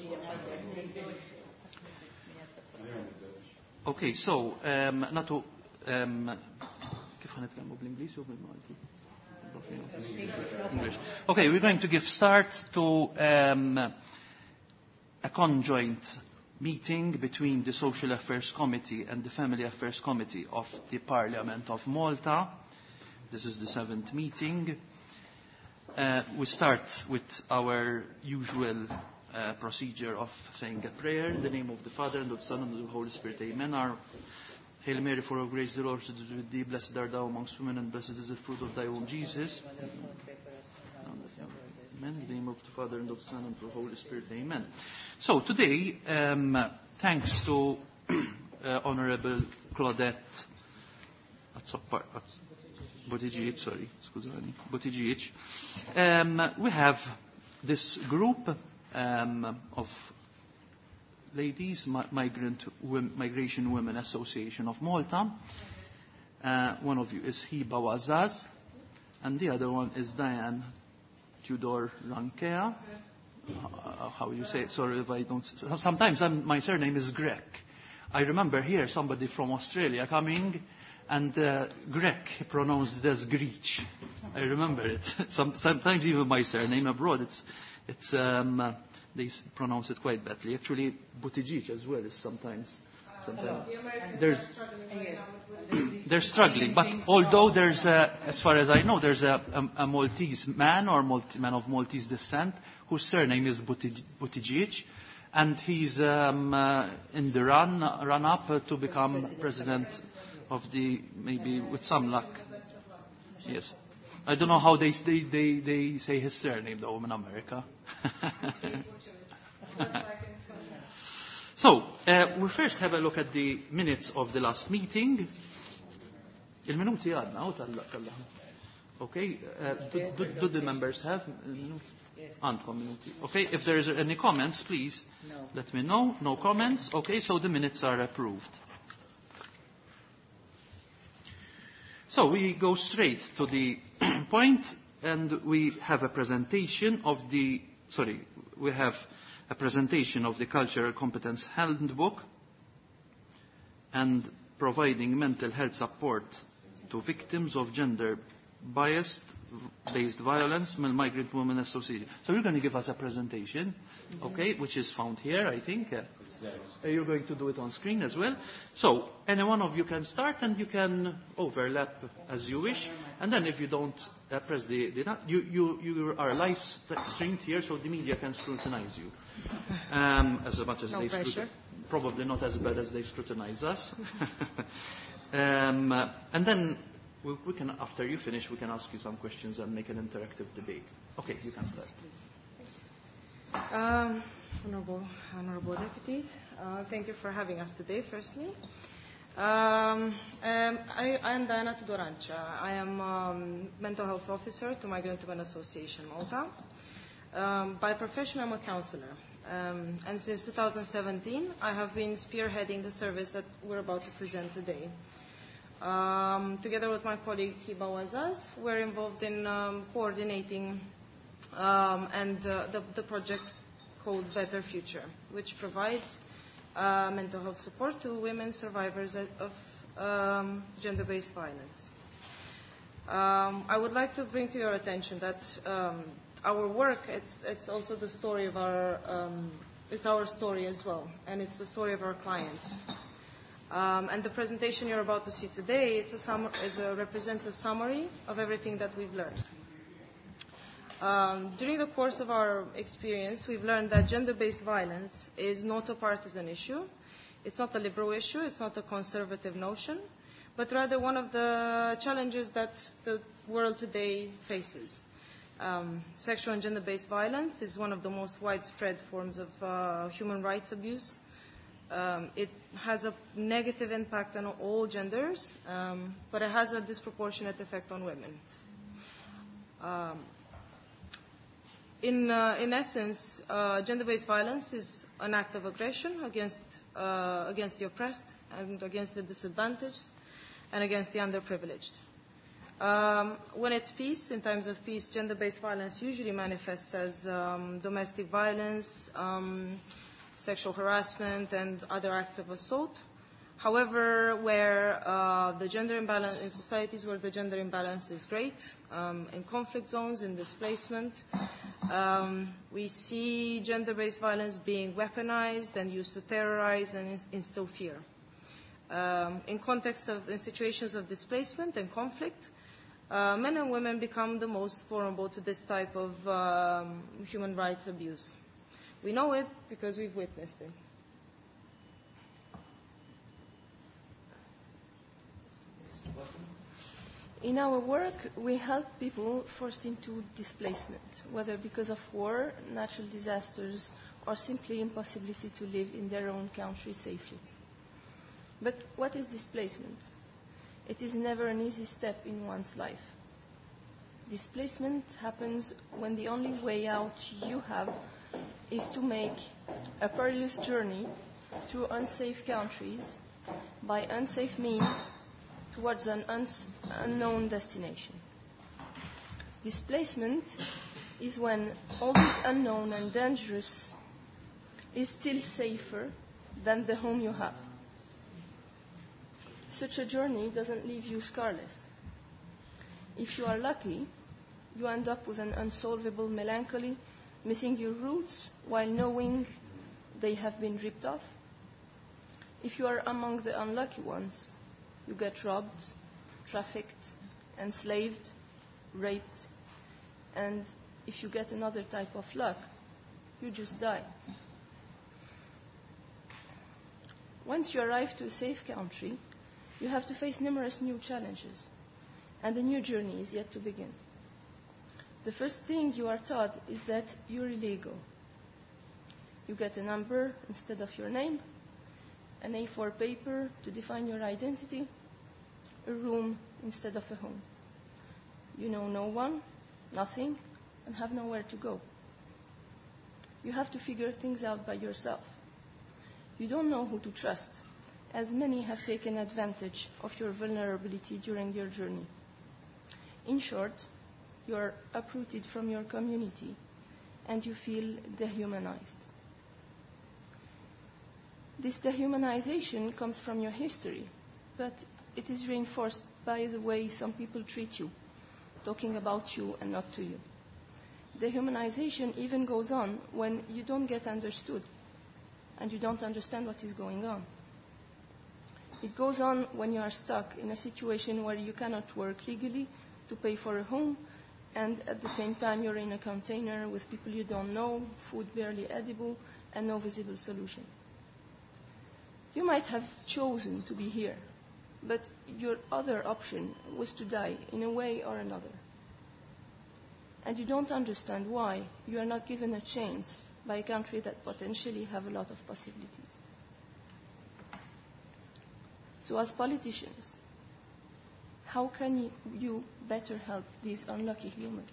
Okay, so natu kif ħanitkellmu bl-Ingliż u bil-Malti? English. Okay, we're going to give start to a conjoint meeting between the Social Affairs Committee and the Family Affairs Committee of the Parliament of Malta. This is the 7th meeting. We start with our usual procedure of saying a prayer in the name of the Father and of the Son and of the Holy Spirit. Amen. Our Hail Mary, full of grace, the Lord is with thee. Blessed art thou amongst women, and blessed is the fruit of thy womb, Jesus. Amen. In the name of the Father and of the Son and of the Holy Spirit. Amen. So today, thanks to Honorable Claudette Buttigieg, we have this group of ladies, Migration Women Association of Malta. One of you is Hiba Wazaz, and the other one is Diane Tudor Rankea. How you say it? Sorry if I don't. Sometimes my surname is Grek. I remember here somebody from Australia coming, and Grek pronounced it as Greech. I remember it. Sometimes even my surname abroad, it's they pronounce it quite badly. Actually, Buttigieg as well is sometimes. They're struggling. But although there's, as far as I know, there's a Maltese man or man of Maltese descent whose surname is Buttigieg, and he's in the run-up to become president of the, maybe with some luck. Yes. I don't know how they say his surname though in America. So, we first have a look at the minutes of the last meeting. Il-minuti għadna, okay, do the members have minuti? Għandkom minuti. Okay, if there is any comments, please let me know. No comments. Okay, so the minutes are approved. So we go straight to the point, and we have a presentation of the, Cultural Competence Handbook and providing mental health support to victims of gender-based violence, Migrant Women Association. So you're going to give us a presentation, okay, which is found here, I think. You're going to do it on screen as well. So any one of you can start, and you can overlap as you wish. And then if you don't press you are live streamed here, so the media can scrutinize you as much as they scrutinize. Probably not as bad as they scrutinize us. And then we can, after you finish, we can ask you some questions and make an interactive debate. Okay, you can start. Honorable deputies, thank you for having us today, firstly. I am Diana Tudorancia. I am mental health officer to Migrant Women Association Malta. By profession, I'm a counselor. And since 2017, I have been spearheading the service that we're about to present today. Together with my colleague Hiba Wazaz, we're involved in coordinating the project called Better Future, which provides mental health support to women survivors of gender-based violence. I would like to bring to your attention that our work, it's also the story of it's our story as well, and it's the story of our clients. And the presentation you're about to see today, represents a summary of everything that we've learned. During the course of our experience, we've learned that gender-based violence is not a partisan issue. It's not a liberal issue. It's not a conservative notion, but rather one of the challenges that the world today faces. Sexual and gender-based violence is one of the most widespread forms of human rights abuse. It has a negative impact on all genders, but it has a disproportionate effect on women. In essence, gender-based violence is an act of aggression against the oppressed and against the disadvantaged and against the underprivileged. When it's peace, in times of peace, gender-based violence usually manifests as domestic violence, sexual harassment, and other acts of assault. However, where the gender imbalance in societies where the gender imbalance is great, in conflict zones, in displacement, we see gender-based violence being weaponized and used to terrorize and instill fear. In situations of displacement and conflict, men and women become the most vulnerable to this type of human rights abuse. We know it because we've witnessed it. In our work, we help people forced into displacement, whether because of war, natural disasters, or simply impossibility to live in their own country safely. But what is displacement? It is never an easy step in one's life. Displacement happens when the only way out you have is to make a perilous journey through unsafe countries by unsafe means towards an unknown destination. Displacement is when all this unknown and dangerous is still safer than the home you have. Such a journey doesn't leave you scarless. If you are lucky, you end up with an unsolvable melancholy, missing your roots while knowing they have been ripped off. If you are among the unlucky ones, you get robbed, trafficked, enslaved, raped, and if you get another type of luck, you just die. Once you arrive to a safe country, you have to face numerous new challenges, and a new journey is yet to begin. The first thing you are taught is that you're illegal. You get a number instead of your name, an A4 paper to define your identity, a room instead of a home. You know no one, nothing, and have nowhere to go. You have to figure things out by yourself. You don't know who to trust, as many have taken advantage of your vulnerability during your journey. In short, you are uprooted from your community and you feel dehumanized. This dehumanization comes from your history, but it is reinforced by the way some people treat you, talking about you and not to you. Dehumanization even goes on when you don't get understood and you don't understand what is going on. It goes on when you are stuck in a situation where you cannot work legally to pay for a home, and at the same time you're in a container with people you don't know, food barely edible, and no visible solution. You might have chosen to be here, but your other option was to die in a way or another. And you don't understand why you are not given a chance by a country that potentially have a lot of possibilities. So as politicians, how can you better help these unlucky humans?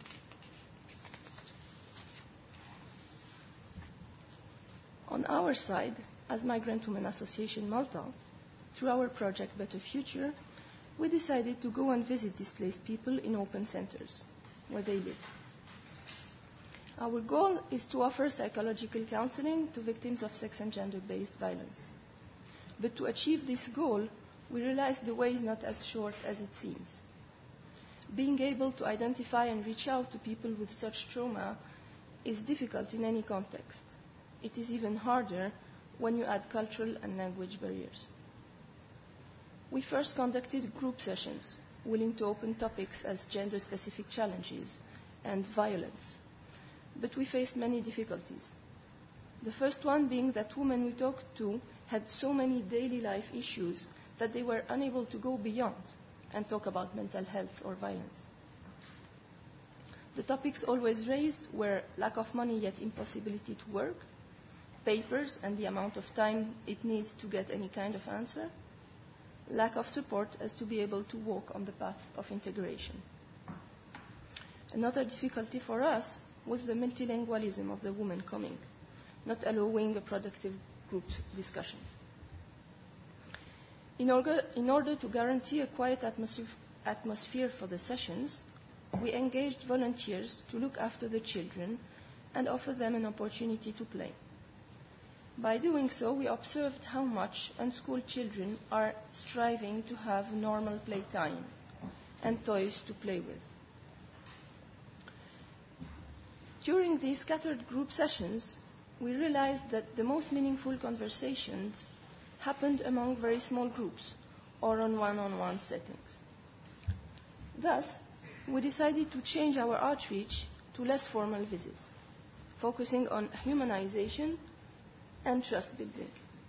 On our side, as Migrant Women Association Malta, through our project Better Future, we decided to go and visit displaced people in open centers where they live. Our goal is to offer psychological counseling to victims of sex and gender-based violence. But to achieve this goal, we realized the way is not as short as it seems. Being able to identify and reach out to people with such trauma is difficult in any context. It is even harder when you add cultural and language barriers. We first conducted group sessions, willing to open topics as gender-specific challenges and violence. But we faced many difficulties. The first one being that women we talked to had so many daily life issues that they were unable to go beyond and talk about mental health or violence. The topics always raised were lack of money yet impossibility to work, papers and the amount of time it needs to get any kind of answer, lack of support as to be able to walk on the path of integration. Another difficulty for us was the multilingualism of the women coming, not allowing a productive group discussion. In order to guarantee a quiet atmosphere atmosphere for the sessions, we engaged volunteers to look after the children and offer them an opportunity to play. By doing so, we observed how much unschooled children are striving to have normal playtime and toys to play with. During these scattered group sessions, we realized that the most meaningful conversations happened among very small groups or on one-on-one settings. Thus, we decided to change our outreach to less formal visits, focusing on humanization and trust building.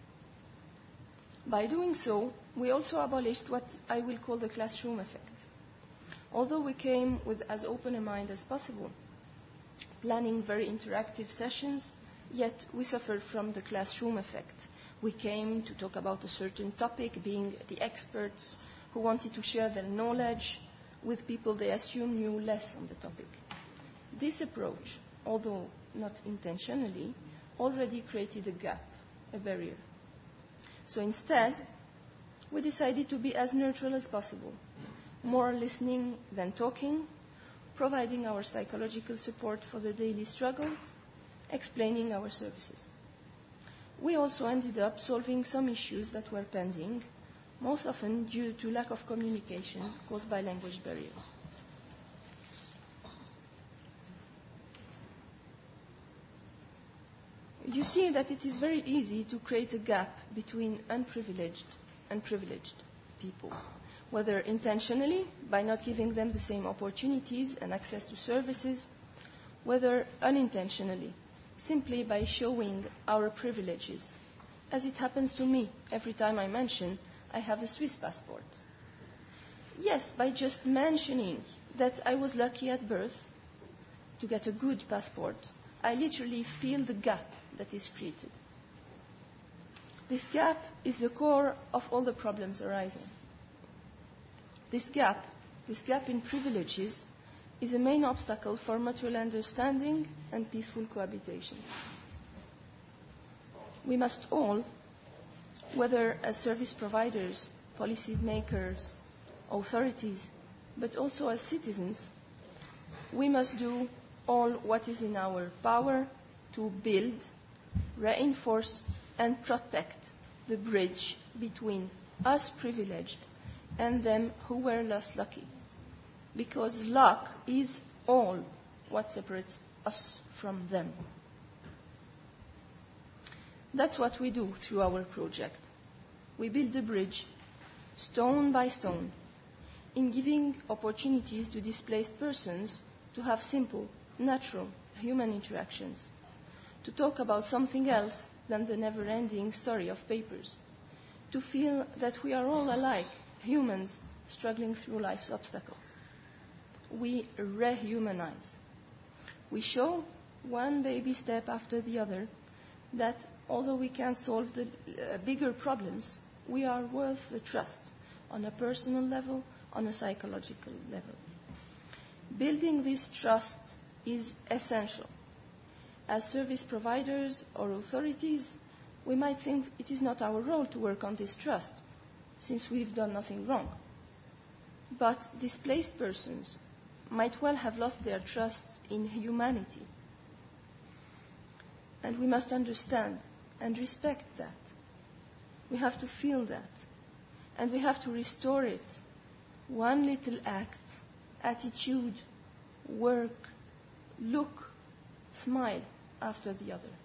By doing so, we also abolished what I will call the classroom effect. Although we came with as open a mind as possible, planning very interactive sessions, yet we suffered from the classroom effect. We came to talk about a certain topic, being the experts who wanted to share their knowledge with people they assumed knew less on the topic. This approach, although not intentionally, already created a gap, a barrier. So instead, we decided to be as neutral as possible, more listening than talking, providing our psychological support for the daily struggles, explaining our services. We also ended up solving some issues that were pending, most often due to lack of communication caused by language barriers. You see that it is very easy to create a gap between unprivileged and privileged people, whether intentionally, by not giving them the same opportunities and access to services, whether unintentionally, simply by showing our privileges, as it happens to me every time I mention I have a Swiss passport. Yes, by just mentioning that I was lucky at birth to get a good passport, I literally feel the gap that is created. This gap is the core of all the problems arising. This gap in privileges, is a main obstacle for mutual understanding and peaceful cohabitation. We must all, whether as service providers, policy makers, authorities, but also as citizens, we must do all what is in our power to build, reinforce, and protect the bridge between us privileged and them who were less lucky. Because luck is all what separates us from them. That's what we do through our project. We build a bridge, stone by stone, in giving opportunities to displaced persons to have simple, natural, human interactions, to talk about something else than the never-ending story of papers, to feel that we are all alike, humans struggling through life's obstacles. We rehumanize. We show, one baby step after the other, that although we can't solve the bigger problems, we are worth the trust on a personal level, on a psychological level. Building this trust is essential. As service providers or authorities, we might think it is not our role to work on this trust, since we've done nothing wrong. But displaced persons might well have lost their trust in humanity. And we must understand and respect that. We have to feel that. And we have to restore it. One little act, attitude, work, look, smile after the other.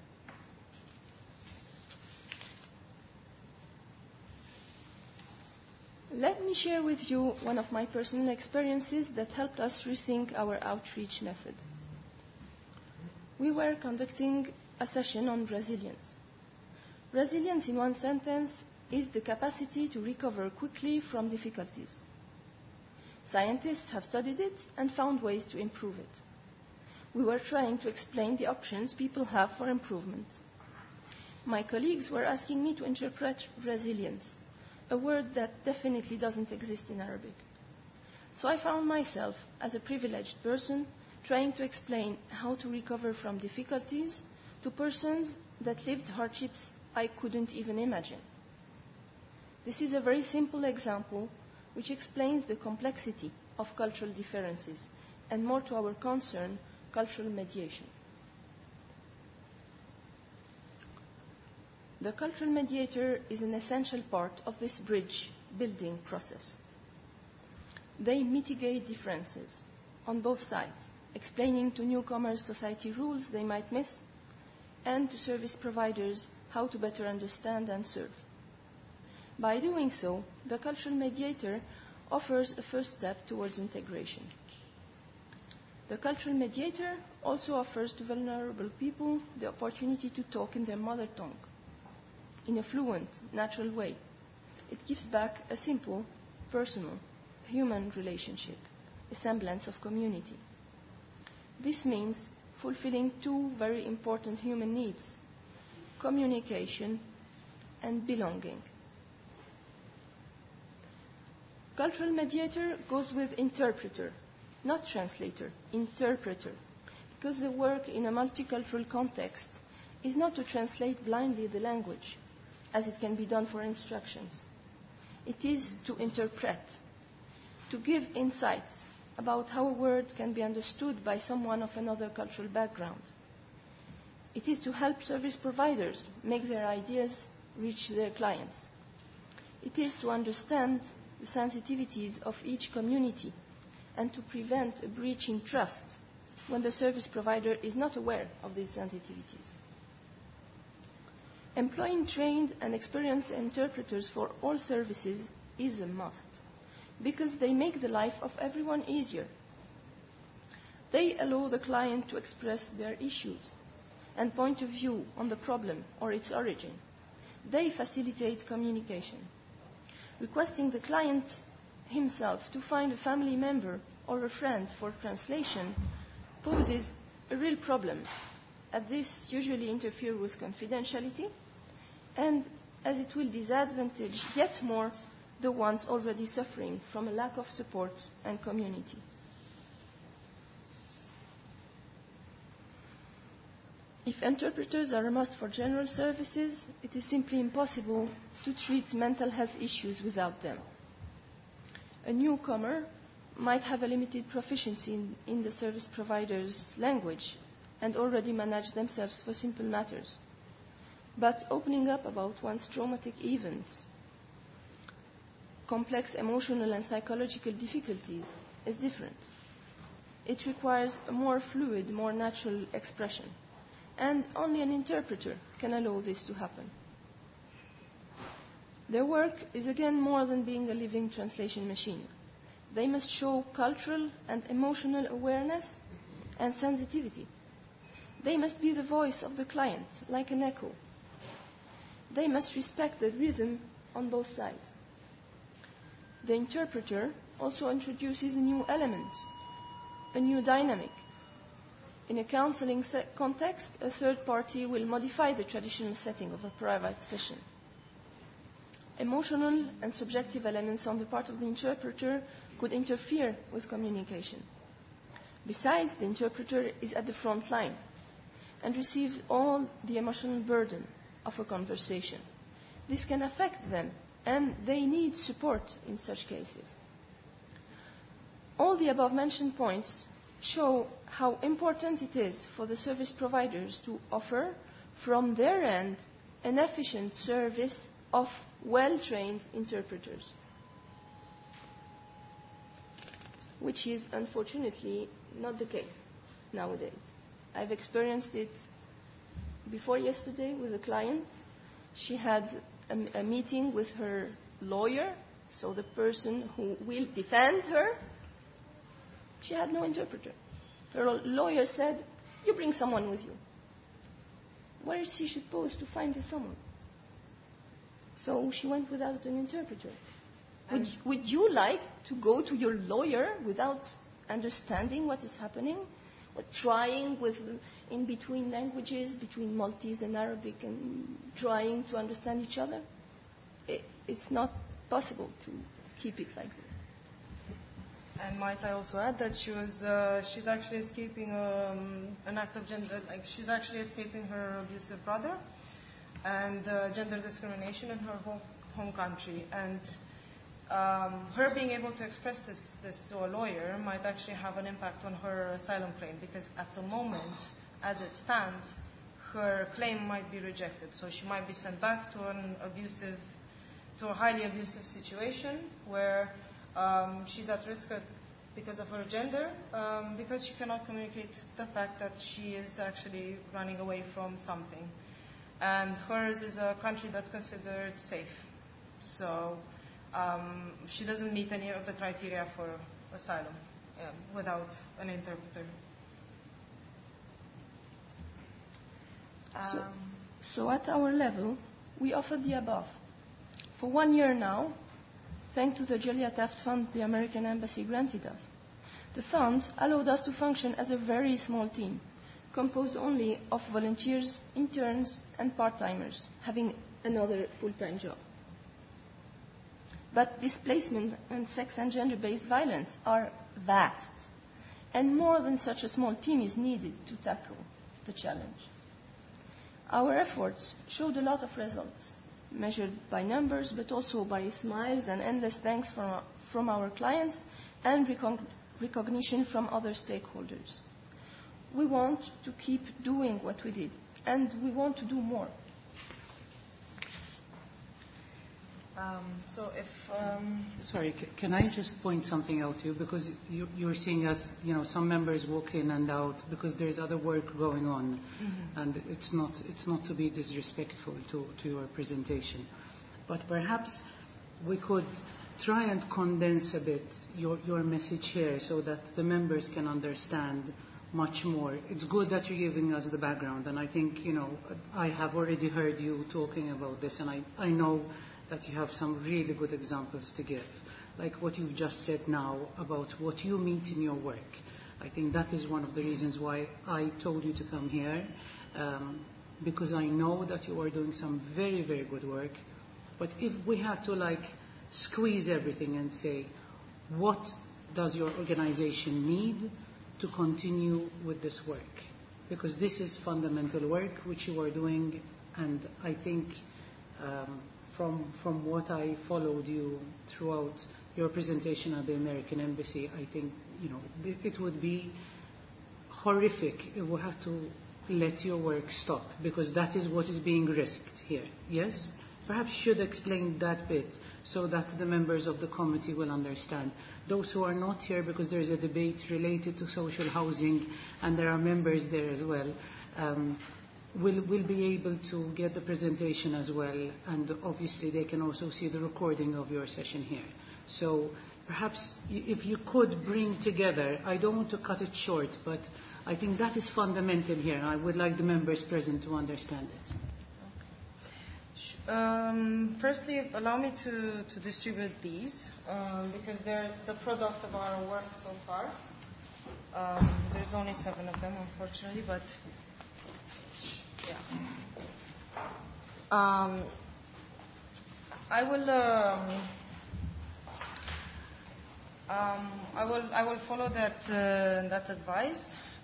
Let me share with you one of my personal experiences that helped us rethink our outreach method. We were conducting a session on resilience. Resilience, in one sentence, is the capacity to recover quickly from difficulties. Scientists have studied it and found ways to improve it. We were trying to explain the options people have for improvement. My colleagues were asking me to interpret resilience, a word that definitely doesn't exist in Arabic. So I found myself, as a privileged person, trying to explain how to recover from difficulties to persons that lived hardships I couldn't even imagine. This is a very simple example which explains the complexity of cultural differences and, more to our concern, cultural mediation. The cultural mediator is an essential part of this bridge building process. They mitigate differences on both sides, explaining to newcomers society rules they might miss, and to service providers how to better understand and serve. By doing so, the cultural mediator offers a first step towards integration. The cultural mediator also offers to vulnerable people the opportunity to talk in their mother tongue, in a fluent, natural way. It gives back a simple, personal, human relationship, a semblance of community. This means fulfilling two very important human needs: communication and belonging. Cultural mediator goes with interpreter, not translator, interpreter, because the work in a multicultural context is not to translate blindly the language, as it can be done for instructions. It is to interpret, to give insights about how a word can be understood by someone of another cultural background. It is to help service providers make their ideas reach their clients. It is to understand the sensitivities of each community and to prevent a breach in trust when the service provider is not aware of these sensitivities. Employing trained and experienced interpreters for all services is a must, because they make the life of everyone easier. They allow the client to express their issues and point of view on the problem or its origin. They facilitate communication. Requesting the client himself to find a family member or a friend for translation poses a real problem, as this usually interferes with confidentiality, and as it will disadvantage yet more the ones already suffering from a lack of support and community. If interpreters are a must for general services, it is simply impossible to treat mental health issues without them. A newcomer might have a limited proficiency in the service provider's language and already manage themselves for simple matters. But opening up about one's traumatic events, complex emotional and psychological difficulties, is different. It requires a more fluid, more natural expression, and only an interpreter can allow this to happen. Their work is again more than being a living translation machine. They must show cultural and emotional awareness and sensitivity. They must be the voice of the client, like an echo. They must respect the rhythm on both sides. The interpreter also introduces a new element, a new dynamic. In a counseling context, a third party will modify the traditional setting of a private session. Emotional and subjective elements on the part of the interpreter could interfere with communication. Besides, the interpreter is at the front line and receives all the emotional burden of a conversation. This can affect them, and they need support in such cases. All the above-mentioned points show how important it is for the service providers to offer, from their end, an efficient service of well-trained interpreters, which is unfortunately not the case nowadays. I've experienced it before yesterday with a client. She had a meeting with her lawyer, so the person who will defend her. She had no interpreter. Her lawyer said, "You bring someone with you." Where is she supposed to find someone? So she went without an interpreter. Would you like to go to your lawyer without understanding what is happening? Or trying with in between languages, between Maltese and Arabic, and trying to understand each other? It's not possible to keep it like this. And might I also add that she's actually escaping an act of gender, like she's actually escaping her abusive brother and gender discrimination in her home country. And her being able to express this to a lawyer might actually have an impact on her asylum claim, because at the moment, as it stands, her claim might be rejected. So she might be sent back to a highly abusive situation where she's at risk because of her gender, because she cannot communicate the fact that she is actually running away from something. And hers is a country that's considered safe. So she doesn't meet any of the criteria for asylum without an interpreter. So at our level, we offer the above. For 1 year now, thanks to the Julia Taft Fund the American Embassy granted us. The fund allowed us to function as a very small team, composed only of volunteers, interns, and part-timers, having another full-time job. But displacement and sex and gender-based violence are vast, and more than such a small team is needed to tackle the challenge. Our efforts showed a lot of results, measured by numbers, but also by smiles and endless thanks from our clients and recognition from other stakeholders. We want to keep doing what we did, and we want to do more. Sorry, can I just point something out to you? Because you're seeing us, some members walk in and out because there's other work going on, and it's not to be disrespectful to your presentation. But perhaps we could try and condense a bit your message here so that the members can understand much more. It's good that you're giving us the background, and I think, I have already heard you talking about this, and I know that you have some really good examples to give, like what you've just said now about what you meet in your work. I think that is one of the reasons why I told you to come here, because I know that you are doing some very, very good work. But if we had to squeeze everything and say, what does your organization need to continue with this work? Because this is fundamental work which you are doing, and I think from what I followed you throughout your presentation at the American Embassy, I think it would be horrific if we had to let your work stop, because that is what is being risked here. Yes? Perhaps you should explain that bit so that the members of the committee will understand. Those who are not here, because there is a debate related to social housing and there are members there as well, will be able to get the presentation as well, and obviously they can also see the recording of your session here. So perhaps if you could bring together, I don't want to cut it short, but I think that is fundamental here, and I would like the members present to understand it. Firstly, allow me to distribute these, because they're the product of our work so far. There's only 7 of them, unfortunately, but yeah. I will follow that advice.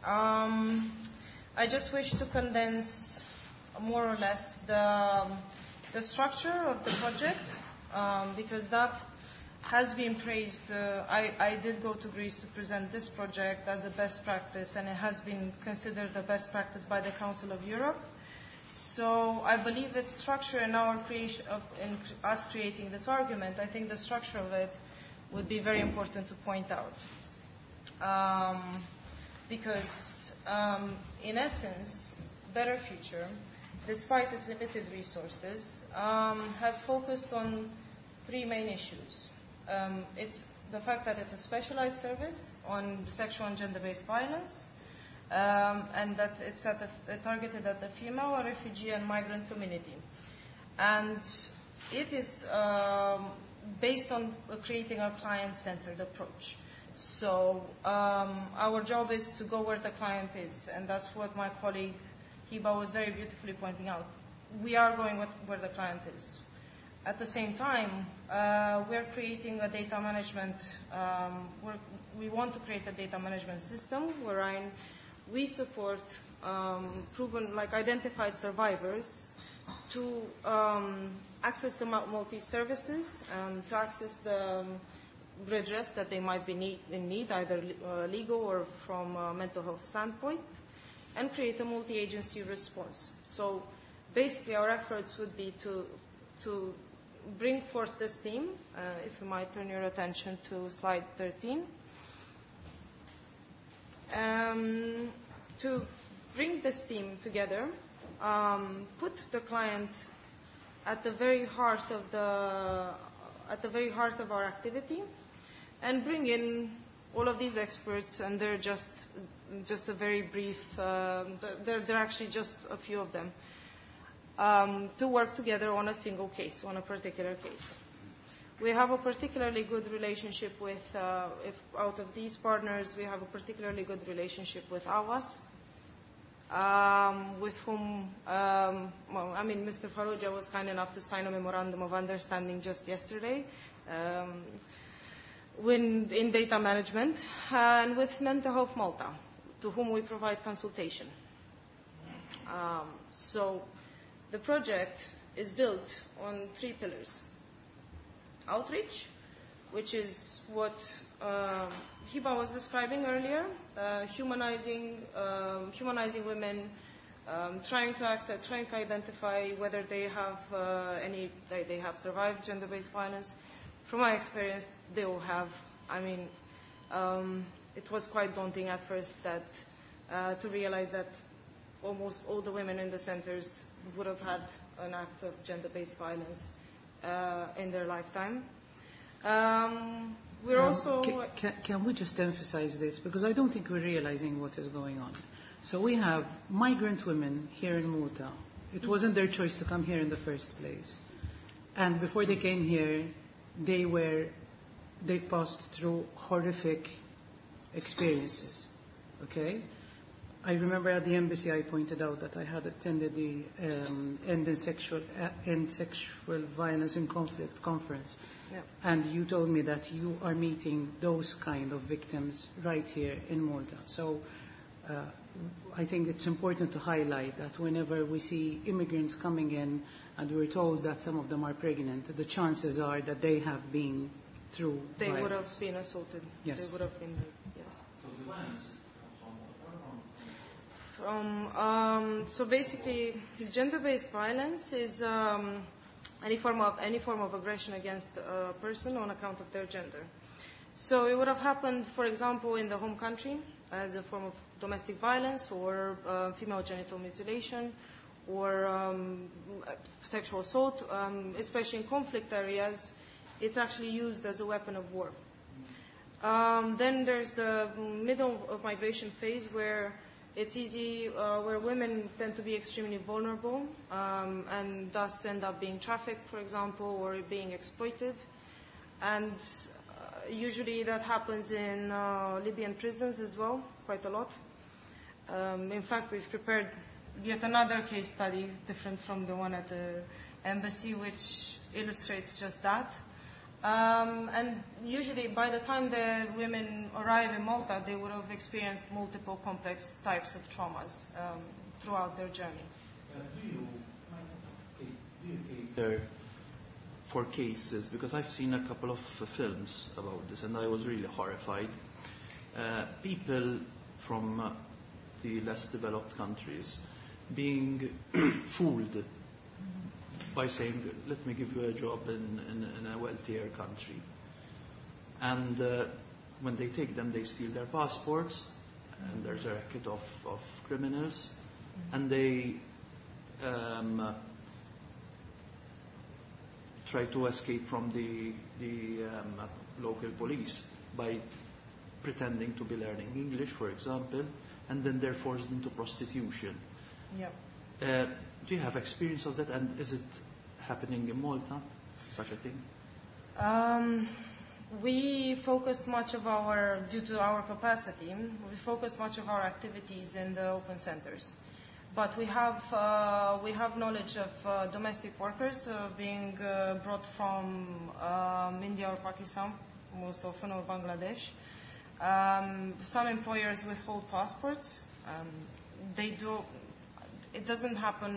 I just wish to condense more or less the structure of the project, because that has been praised. I did go to Greece to present this project as a best practice, and it has been considered the best practice by the Council of Europe. So I believe its structure in our creation, in us creating this argument, I think the structure of it would be very important to point out. Because in essence, Better Future, despite its limited resources, has focused on 3 main issues. It's the fact that it's a specialized service on sexual and gender-based violence, and that it's targeted at the female, refugee, and migrant community. And it is based on creating a client-centered approach. So our job is to go where the client is, and that's what my colleague Hiba was very beautifully pointing out. We are going where the client is. At the same time, we're creating a data management, we want to create a data management system wherein we support proven, identified survivors to access the multi-services, to access the redress that they might be in need, either legal or from a mental health standpoint, and create a multi-agency response. So basically our efforts would be to bring forth this team, if you might turn your attention to slide 13, to bring this team together, put the client at the very heart of our activity, and bring in all of these experts, and they're just a very brief. They're actually just a few of them, to work together on a single case, on a particular case. We have a particularly good relationship with, if out of these partners, we have a particularly good relationship with AWAS, with whom, Mr. Farrugia was kind enough to sign a memorandum of understanding just yesterday in data management, and with Mental Health Malta, to whom we provide consultation. So the project is built on 3 pillars. Outreach, which is what Hiba was describing earlier, humanizing women, trying to identify whether they have survived gender-based violence. From my experience, they all have. It was quite daunting at first to realize that almost all the women in the centers would have had an act of gender-based violence in their lifetime. We're also... Can we just emphasize this? Because I don't think we're realizing what is going on. So we have migrant women here in Malta. It wasn't their choice to come here in the first place. And before they came here, they passed through horrific experiences. Okay? I remember at the embassy I pointed out that I had attended the End Sexual Violence and Conflict conference. Yeah. And you told me that you are meeting those kind of victims right here in Malta. So I think it's important to highlight that whenever we see immigrants coming in and we're told that some of them are pregnant, the chances are that they have been through They violence. would have been assaulted. Yes. They would have been, yes. So the violence comes from So basically, gender-based violence is any form of aggression against a person on account of their gender. So it would have happened, for example, in the home country as a form of domestic violence, or female genital mutilation, or sexual assault. Especially in conflict areas, it's actually used as a weapon of war. Then there's the middle of migration phase, where it's easy, where women tend to be extremely vulnerable, and thus end up being trafficked, for example, or being exploited. And usually that happens in Libyan prisons as well, quite a lot. In fact, we've prepared yet another case study, different from the one at the embassy, which illustrates just that. And usually by the time the women arrive in Malta, they would have experienced multiple complex types of traumas throughout their journey. Do you cater for cases? Because I've seen a couple of films about this, and I was really horrified. People from the less developed countries being fooled by saying, let me give you a job in a wealthier country. And when they take them, they steal their passports, and there's a racket of criminals, and they try to escape from the local police by pretending to be learning English, for example, and then they're forced into prostitution. Yep. Do you have experience of that, and is it happening in Malta, such a thing? We focused much of due to our capacity, we focused much of our activities in the open centers. But we have knowledge of domestic workers being brought from India or Pakistan, most often, or Bangladesh. Some employers withhold passports. It doesn't happen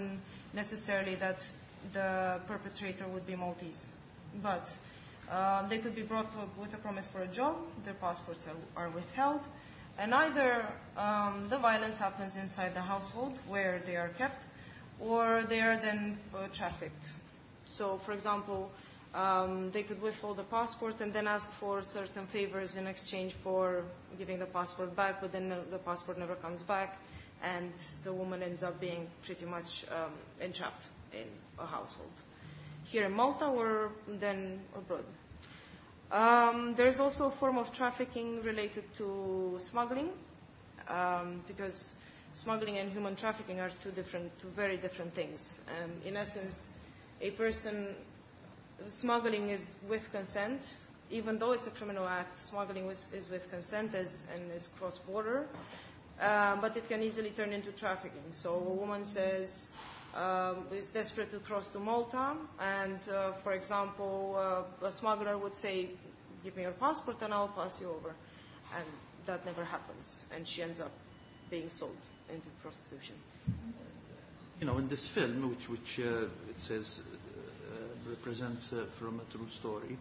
necessarily that the perpetrator would be Maltese. But they could be brought with a promise for a job, their passports are withheld, and either the violence happens inside the household where they are kept, or they are then trafficked. So, for example, they could withhold the passport and then ask for certain favors in exchange for giving the passport back, but then the passport never comes back, and the woman ends up being pretty much entrapped in a household. Here in Malta or then abroad. There's also a form of trafficking related to smuggling, because smuggling and human trafficking are two very different things. In essence, a person smuggling is with consent, even though it's a criminal act. Smuggling is with consent and is cross-border, but it can easily turn into trafficking. So a woman says is desperate to cross to Malta, and for example, a smuggler would say, "Give me your passport and I'll pass you over," and that never happens, and she ends up being sold into prostitution. You know, in this film, which it says represents from a true story,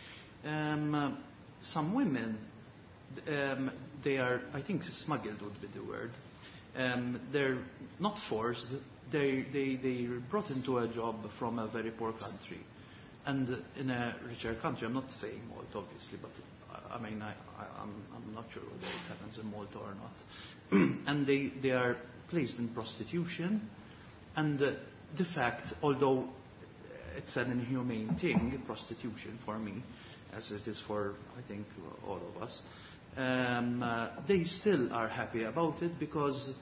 some women, they are, I think smuggled would be the word. They're not forced. They're brought into a job from a very poor country, and in a richer country. I'm not saying Malta, obviously, but I mean I'm not sure whether it happens in Malta or not. And they are placed in prostitution, and the fact, although it's an inhumane thing, prostitution for me, as it is for I think all of us, they still are happy about it because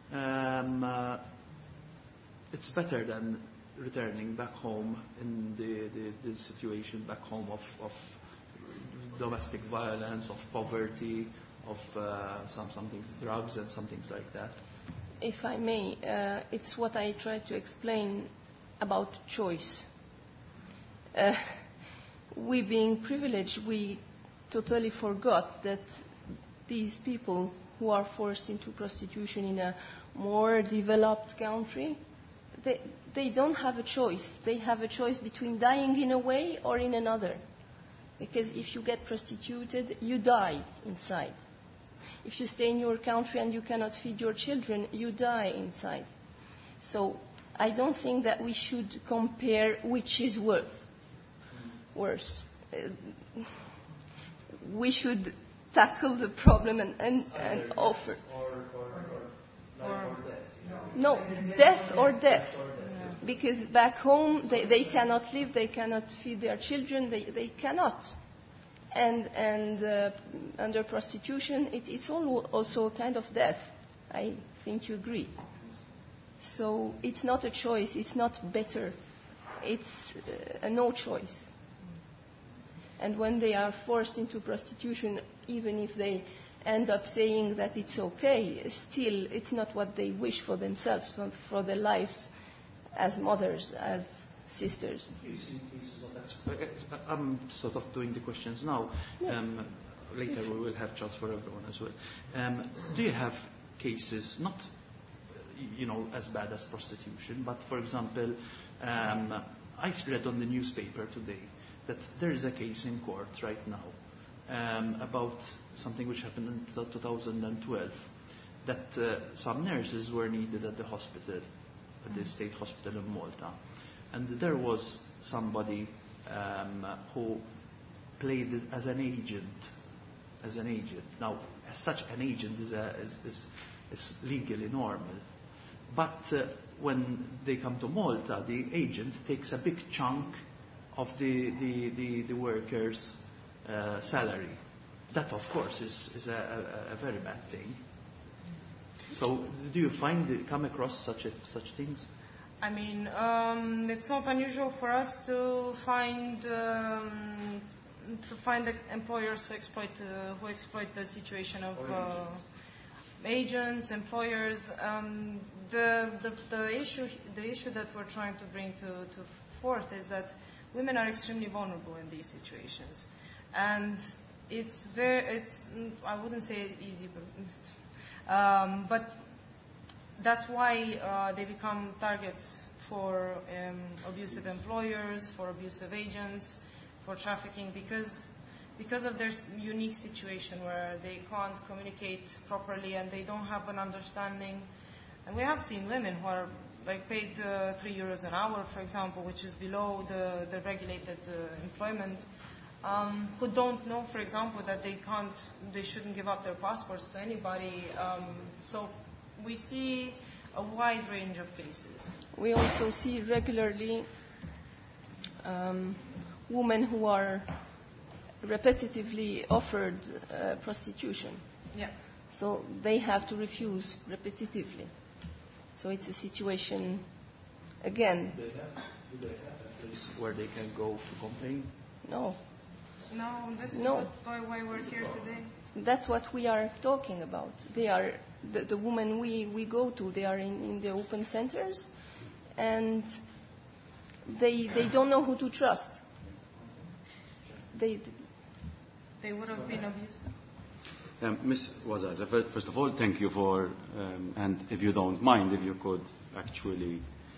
it's better than returning back home in the situation back home of domestic violence, of poverty, of some things, drugs and some things like that. If I may, it's what I try to explain about choice. We being privileged, we totally forgot that these people who are forced into prostitution in a more developed country, they don't have a choice. They have a choice between dying in a way or in another. Because if you get prostituted, you die inside. If you stay in your country and you cannot feed your children, you die inside. So I don't think that we should compare which is worse. We should tackle the problem and offer. No, death or death. Because back home they cannot live, they cannot feed their children, they cannot. And under prostitution, it's also a kind of death. I think you agree. So it's not a choice, it's not better. It's a no choice. And when they are forced into prostitution, even if they end up saying that it's okay, still it's not what they wish for themselves, for their lives as mothers, as sisters. I'm sort of doing the questions now. Yes. Later we will have chance for everyone as well. Do you have cases, not as bad as prostitution, but for example, I read on the newspaper today that there is a case in court right now about something which happened in 2012, that some nurses were needed at the hospital, at the state hospital in Malta, and there was somebody who played it as an agent. Now, as such, an agent is legally normal, but when they come to Malta, the agent takes a big chunk of the worker's salary. That, of course, is a very bad thing. So, do you come across such things? I mean, it's not unusual for us to find the employers who exploit the situation of agents, employers. The issue that we're trying to bring to forth is that women are extremely vulnerable in these situations, and it's I wouldn't say easy, but that's why they become targets for abusive employers, for abusive agents, for trafficking, because of their unique situation where they can't communicate properly and they don't have an understanding. And we have seen women who are paid €3 an hour, for example, which is below the regulated employment, who don't know, for example, that they shouldn't give up their passports to anybody. So we see a wide range of cases. We also see regularly women who are repetitively offered prostitution. Yeah. So they have to refuse repetitively. So it's a situation, again. Do they have a place where they can go to complain? No. No, this is No. why we're here today. That's what we are talking about. They are the women we go to. They are in the open centers, and they don't know who to trust. They They would have been abused. Ms. Wazaza, first of all, thank you for, and if you don't mind, if you could actually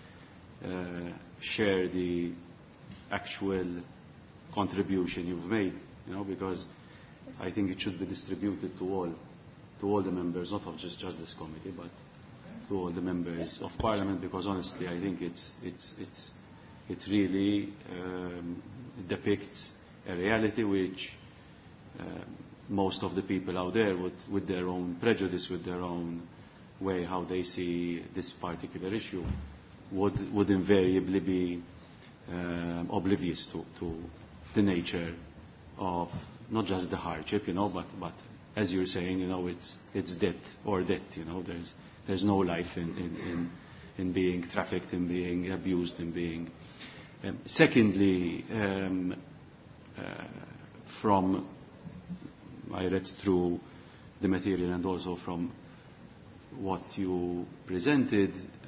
share the actual contribution you've made, because I think it should be distributed to all the members, not of just this committee, but to all the members of Parliament, because honestly, I think it really depicts a reality which most of the people out there with their own prejudice, with their own way how they see this particular issue, would invariably be oblivious to the nature of not just the hardship, but as you're saying, it's death or death. There's no life in being trafficked, in being abused, in being. Secondly, from I read through the material and also from what you presented,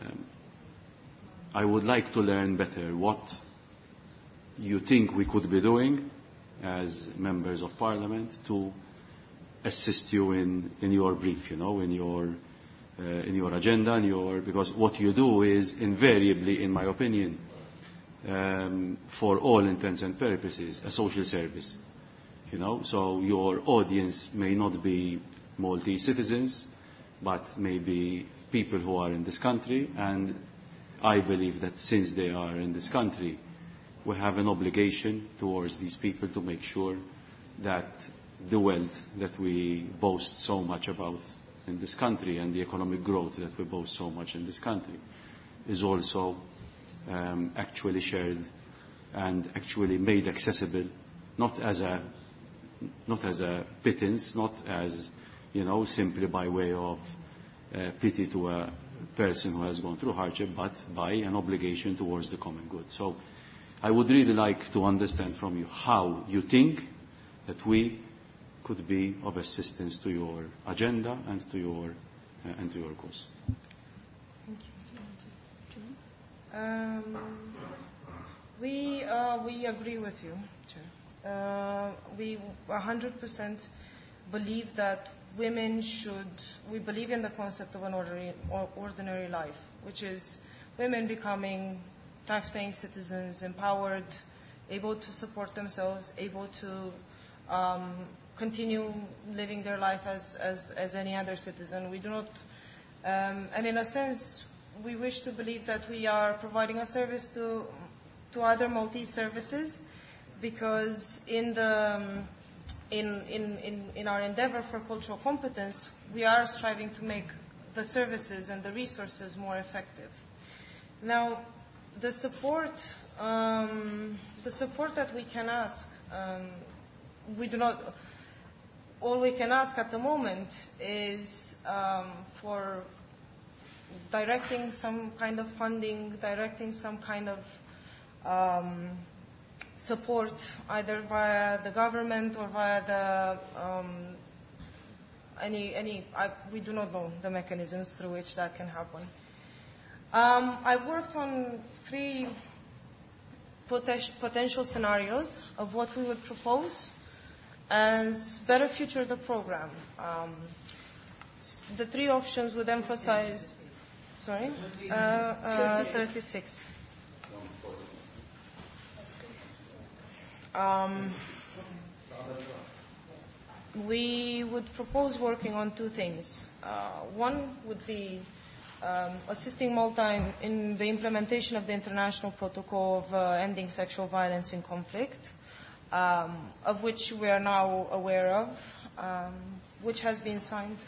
I would like to learn better what you think we could be doing as members of Parliament to assist you in your brief, in your agenda, because what you do is invariably, in my opinion, for all intents and purposes, a social service. So your audience may not be Maltese citizens, but maybe people who are in this country, and I believe that since they are in this country, we have an obligation towards these people to make sure that the wealth that we boast so much about in this country and the economic growth that we boast so much in this country is also actually shared and actually made accessible, not as a pittance, not as, simply by way of pity to a person who has gone through hardship, but by an obligation towards the common good. So I would really like to understand from you how you think that we could be of assistance to your agenda and to your cause. Thank you. We agree with you, Chair. We 100% believe that women we believe in the concept of an ordinary life, which is women becoming tax-paying citizens, empowered, able to support themselves, able to continue living their life as any other citizen. We do not, and in a sense, we wish to believe that we are providing a service to other Maltese services, because in our endeavor for cultural competence, we are striving to make the services and the resources more effective. Now, the support that we can ask, all we can ask at the moment is for directing some kind of funding, directing some kind of support, either via the government or via we do not know the mechanisms through which that can happen. I've worked on 3 potential scenarios of what we would propose as better future the program. The 3 options would emphasize. Sorry? 36. We would propose working on two things. One would be assisting Malta in the implementation of the International Protocol of Ending Sexual Violence in Conflict, of which we are now aware of, which has been signed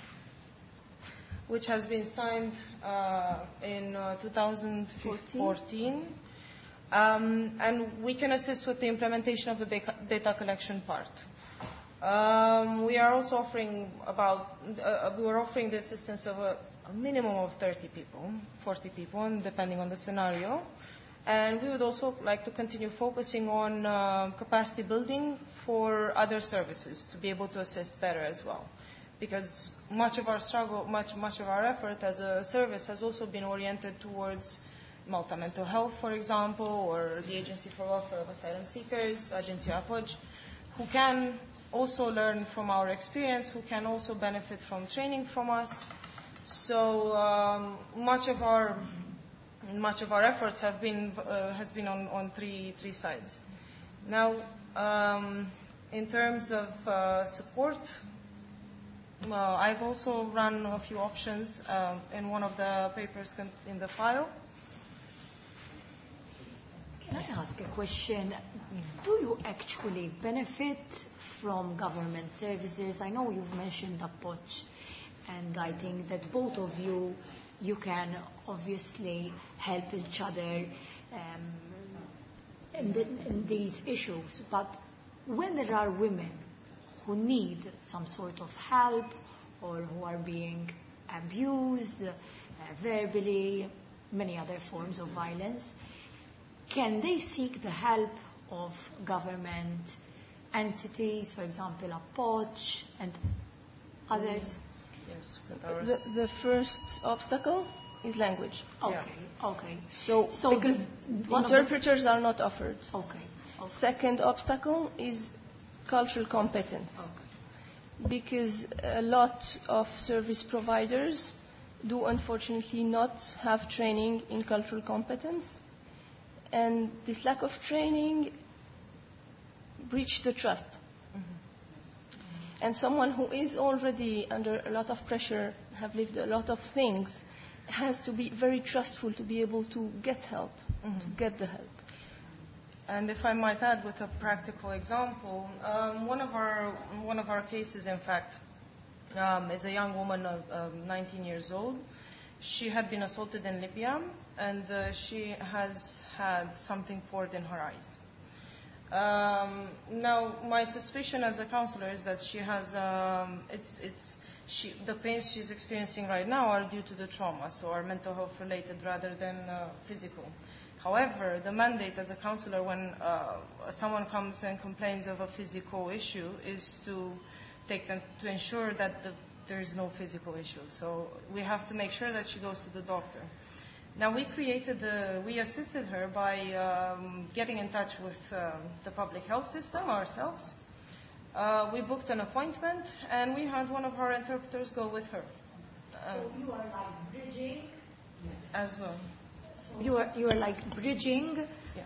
in 2014. And we can assist with the implementation of the data collection part. We are also offering the assistance of a minimum of 30 people, 40 people, depending on the scenario. And we would also like to continue focusing on capacity building for other services to be able to assist better as well. Because much of our struggle, much of our effort as a service has also been oriented towards Malta Mental Health, for example, or the Agency for Welfare of Asylum Seekers, Agenția FOJ, who can also learn from our experience, who can also benefit from training from us. So much of our efforts has been on three sides. Now, in terms of support, I've also run a few options in one of the papers in the file. Can I ask a question? Do you actually benefit from government services? I know you've mentioned the POCH, and I think that both of you can obviously help each other in these issues. But when there are women who need some sort of help or who are being abused verbally, many other forms of violence, can they seek the help of government entities, for example, a POCH and others? Yes. The first obstacle is language. Okay. So because interpreters are not offered. Okay. Second obstacle is cultural competence. Okay. Because a lot of service providers do unfortunately not have training in cultural competence. And this lack of training breaches the trust. And someone who is already under a lot of pressure, have lived a lot of things, has to be very trustful to be able to get help, to get the help. And if I might add with a practical example, one of our cases, in fact, is a young woman of 19 years old. She had been assaulted in Libya, and she has had something poured in her eyes. Now, my suspicion as a counselor is that she has, the pains she's experiencing right now are due to the trauma, so are mental health related rather than physical. However, the mandate as a counselor when someone comes and complains of a physical issue is to ensure that there is no physical issue. So we have to make sure that she goes to the doctor. Now, we assisted her by getting in touch with the public health system ourselves. We booked an appointment, and we had one of our interpreters go with her. So you are like bridging? As well. So you are like bridging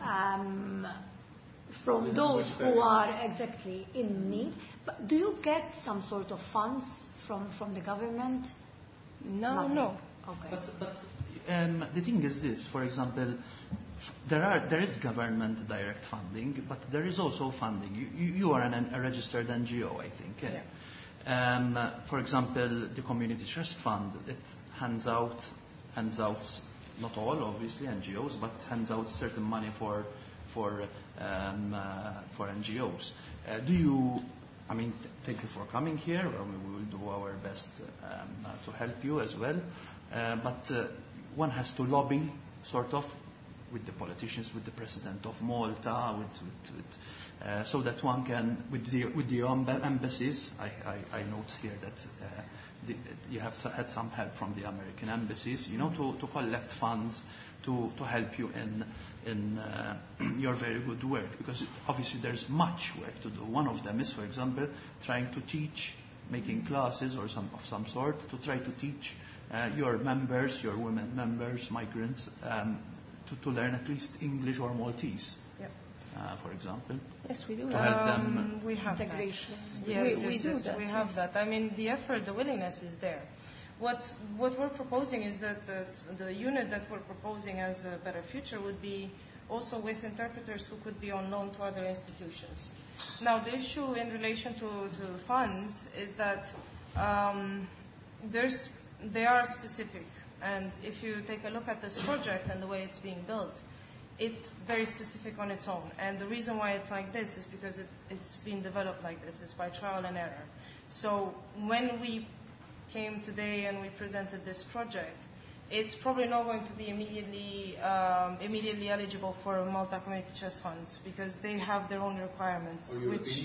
from those who are exactly in need. But do you get some sort of funds from the government? No. Okay. But the thing is this, for example, there is government direct funding, but there is also funding. You are a registered NGO, I think. Yeah. For example, the Community Trust Fund, it hands out, not all obviously NGOs, but hands out certain money for NGOs. Thank you for coming here. We will do our best to help you as well. But one has to lobby, sort of, with the politicians, with the President of Malta, so that one can, with the embassies. I note here that you have had some help from the American embassies, to collect funds to help you in your very good work, because obviously there's much work to do. One of them is, for example, trying to teach, making classes or of some sort to try to teach your members, your women members, migrants, to learn at least English or Maltese. Yeah. for example? Yes, we do. To help them. We have Integration. that. Yes, We yes, do yes, that, we have yes. that. I mean, the effort, the willingness is there. What we're proposing is that the unit that we're proposing as a Better Future would be also with interpreters who could be on loan to other institutions. Now, the issue in relation to funds is that they are specific. And if you take a look at this project and the way it's being built, it's very specific on its own. And the reason why it's like this is because it's been developed like this. It's by trial and error. So when we came today and we presented this project, it's probably not going to be immediately eligible for Malta Community Chest funds because they have their own requirements.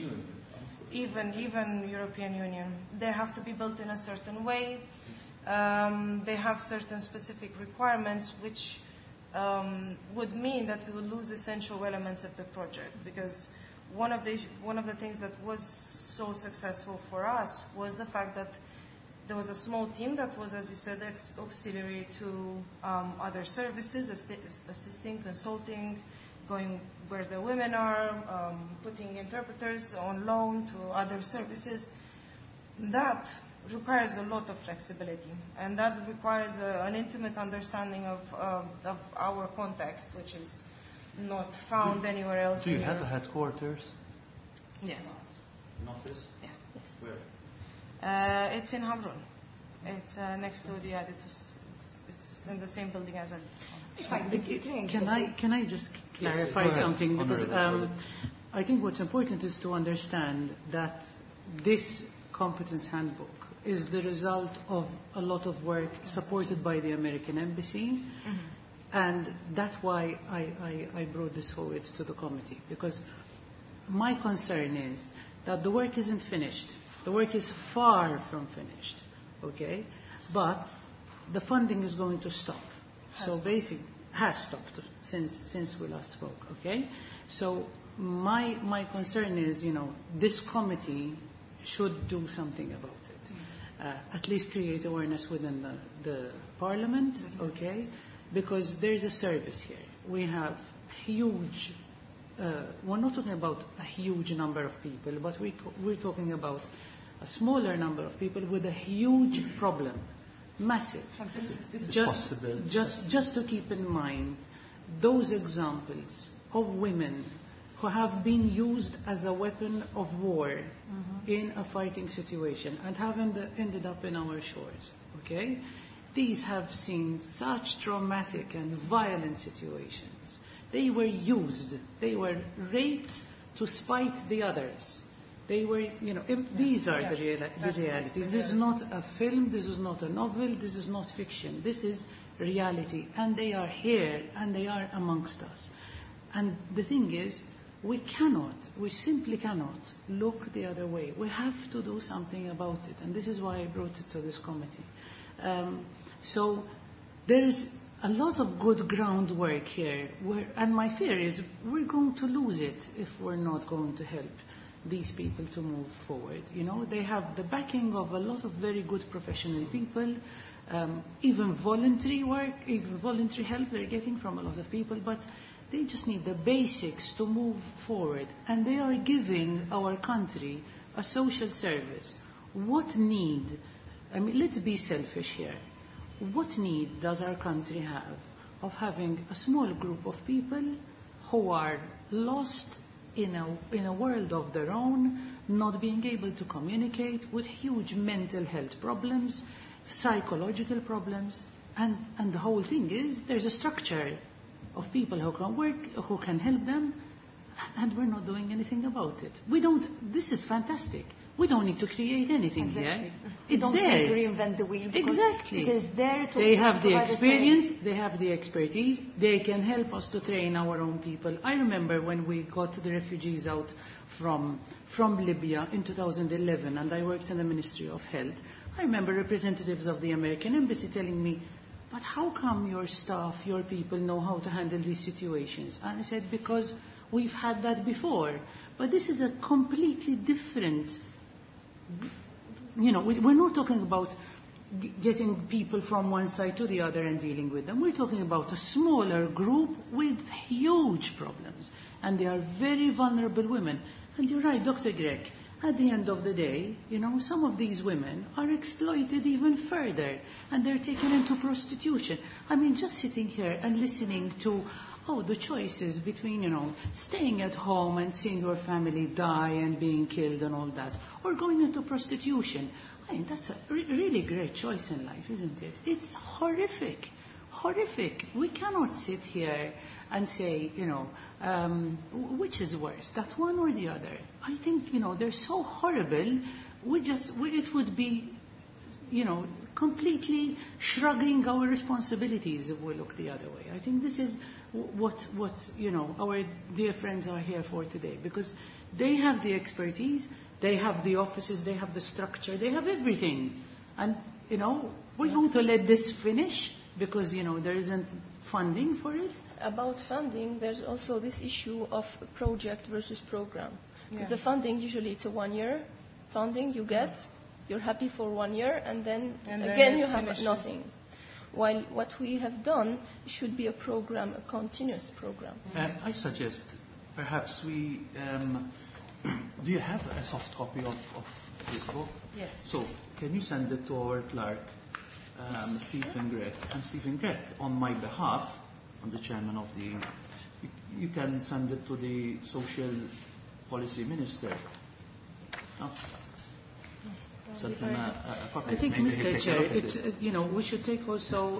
Even European Union. They have to be built in a certain way. They have certain specific requirements which would mean that we would lose essential elements of the project, because one of the things that was so successful for us was the fact that there was a small team that was, as you said, auxiliary to other services, assisting, consulting, going where the women are, putting interpreters on loan to other services. That requires a lot of flexibility, and that requires an intimate understanding of our context, which is not found anywhere else. Do you have a headquarters? Yes. An office? Yes. Where? It's in Hamrun. It's next to the Aditus. It's in the same building as Aditus. Can I just clarify something? Because I think what's important is to understand that this competence handbook is the result of a lot of work supported by the American Embassy. Mm-hmm. And that's why I brought this forward to the committee, because my concern is that the work isn't finished. The work is far from finished, okay? But the funding is going to stop. Has stopped since we last spoke, okay? So my concern is, this committee should do something about it. At least create awareness within the Parliament, okay? Because there's a service here. We have huge, we're not talking about a huge number of people, but we're talking about a smaller number of people with a huge problem. Massive. Just to keep in mind those examples of women who have been used as a weapon of war in a fighting situation and have ended up in our shores, okay? These have seen such traumatic and violent situations. They were used. They were raped to spite the others. They were, these are the realities. This is not a film, this is not a novel, this is not fiction. This is reality. And they are here, and they are amongst us. And the thing is, we simply cannot look the other way. We have to do something about it. And this is why I brought it to this committee. So there is a lot of good groundwork here. And my fear is we're going to lose it if we're not going to help these people to move forward. They have the backing of a lot of very good professional people, even voluntary work, even voluntary help they're getting from a lot of people, but they just need the basics to move forward. And they are giving our country a social service. What need, let's be selfish here. What need does our country have of having a small group of people who are lost in a world of their own, not being able to communicate, with huge mental health problems, psychological problems, and the whole thing is there's a structure of people who can work, who can help them, and we're not doing anything about it. This is fantastic. We don't need to create anything here. It's don't there. Need to reinvent the wheel. Exactly. It is there to. They have the experience, they have the expertise, they can help us to train our own people. I remember when we got the refugees out from Libya in 2011, and I worked in the Ministry of Health. I remember representatives of the American Embassy telling me, but how come your staff, your people know how to handle these situations? And I said, because we've had that before. But this is a completely different, we're not talking about getting people from one side to the other and dealing with them. We're talking about a smaller group with huge problems. and they are very vulnerable women. And you're right, Dr. Grech, at the end of the day, some of these women are exploited even further, and they're taken into prostitution. I mean, just sitting here and listening to, the choices between, staying at home and seeing your family die and being killed and all that, or going into prostitution. I mean, that's a really great choice in life, isn't it? It's horrific. Horrific. We cannot sit here and say, which is worse, that one or the other. I think, they're so horrible, it would be, completely shrugging our responsibilities if we look the other way. I think this is what our dear friends are here for today, because they have the expertise, they have the offices, they have the structure, they have everything. And, we're going to let this finish because, there isn't funding for it. About funding, there's also this issue of project versus program. Yeah. The funding, usually it's a 1-year funding you get, you're happy for 1 year, and then again you have nothing. While what we have done should be a program, a continuous program. I suggest perhaps we... do you have a soft copy of this book? Yes. So can you send it to our clerk, Stephen Grech? And Stephen Grech, on my behalf, on the chairman of the... You can send it to the social policy minister. No? Send him a copy. I think, Mr. Chair, we should take also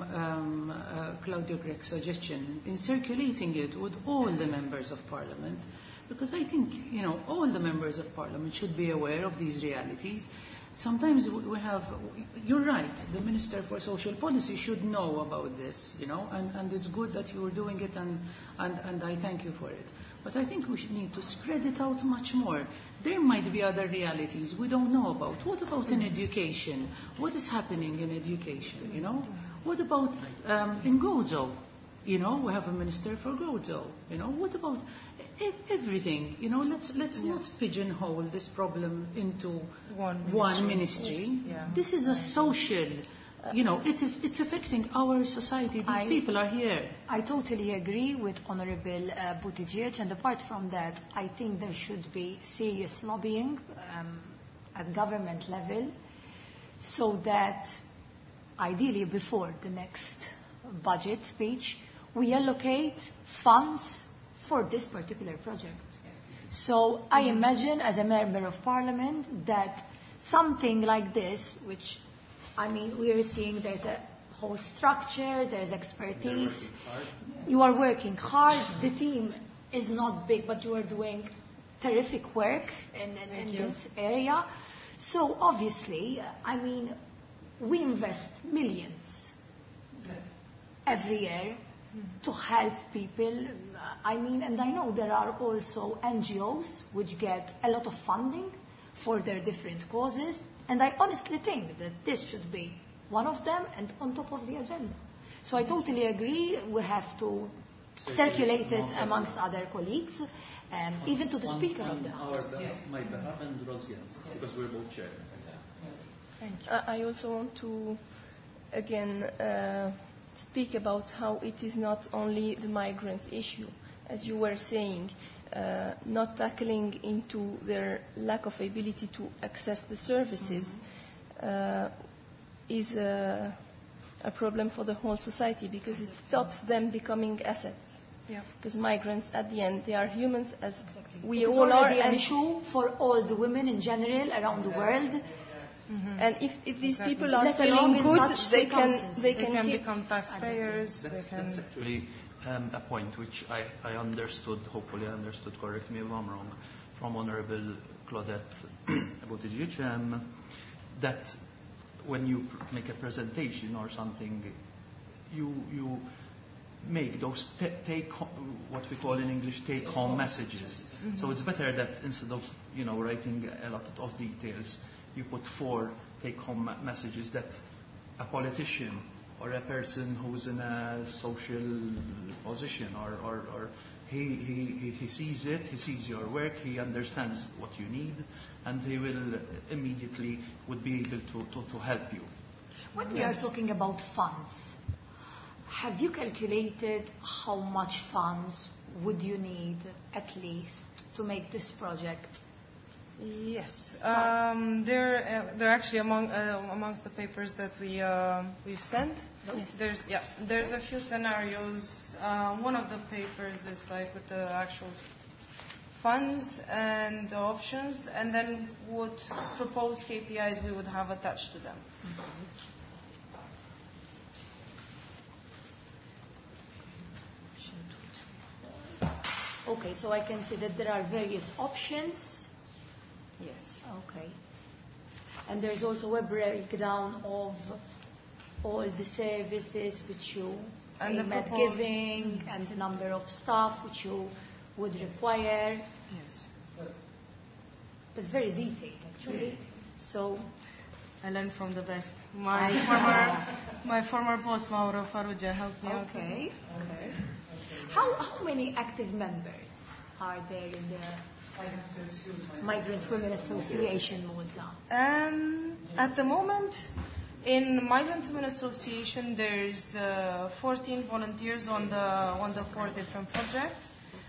Claudio Grech's suggestion in circulating it with all the members of Parliament, because I think, all the members of Parliament should be aware of these realities. Sometimes we have, you're right, the Minister for Social Policy should know about this, and it's good that you're doing it, and I thank you for it. But I think we should need to spread it out much more. There might be other realities we don't know about. What about in education? What is happening in education, What about in Gozo? We have a minister for Gozo. What about everything? Let's not pigeonhole this problem into one ministry. Yeah. This is a social... it's affecting our society. These people are here. I totally agree with Honourable Buttigieg, and apart from that, I think there should be serious lobbying at government level, so that ideally before the next budget speech, we allocate funds for this particular project. So I imagine, as a member of Parliament, that something like this, which we are seeing there's a whole structure, there's expertise. You are working hard. The team is not big, but you are doing terrific work in this area. So obviously, we invest millions every year to help people. And I know there are also NGOs which get a lot of funding for their different causes. And I honestly think that this should be one of them and on top of the agenda. So I totally agree. We have to circulate it amongst other colleagues, even to the Speaker of the House. My behalf and Rosjan's, because we're both chair. Thank you. I also want to, again, speak about how it is not only the migrants' issue. As you were saying, not tackling into their lack of ability to access the services is a problem for the whole society, because it stops them becoming assets. Yeah. Because migrants, at the end, they are humans, as we all are. It's an issue for all the women in general around the world. Mm-hmm. And if these people are selling goods, they can become taxpayers. That's actually a point which I understood, hopefully I understood, correct me if I'm wrong, from Honourable Claudette Buttigieg, that when you make a presentation or something, you make those what we call in English take-home messages. Mm-hmm. So it's better that instead of writing a lot of details, you put 4 take-home messages that a politician or a person who's in a social position or he sees it, he sees your work, he understands what you need, and he will immediately would be able to help you. When we are talking about funds, have you calculated how much funds would you need at least to make this project? Yes, they're actually amongst the papers that we've sent. Yes. There's a few scenarios. One of the papers is like with the actual funds and the options, and then what proposed KPIs we would have attached to them. Okay, so I can see that there are various options. Yes. Okay. And there's also a breakdown of all the services which you And the aim at proposed- giving and the number of staff which you would require. Yes. It's very detailed, actually. So, I learned from the best. My former boss, Mauro Farrugia, helped me out. okay. How many active members are there in the Migrant Women Association, Malta? At the moment, in Migrant Women Association, there's 14 volunteers on the 4 different projects.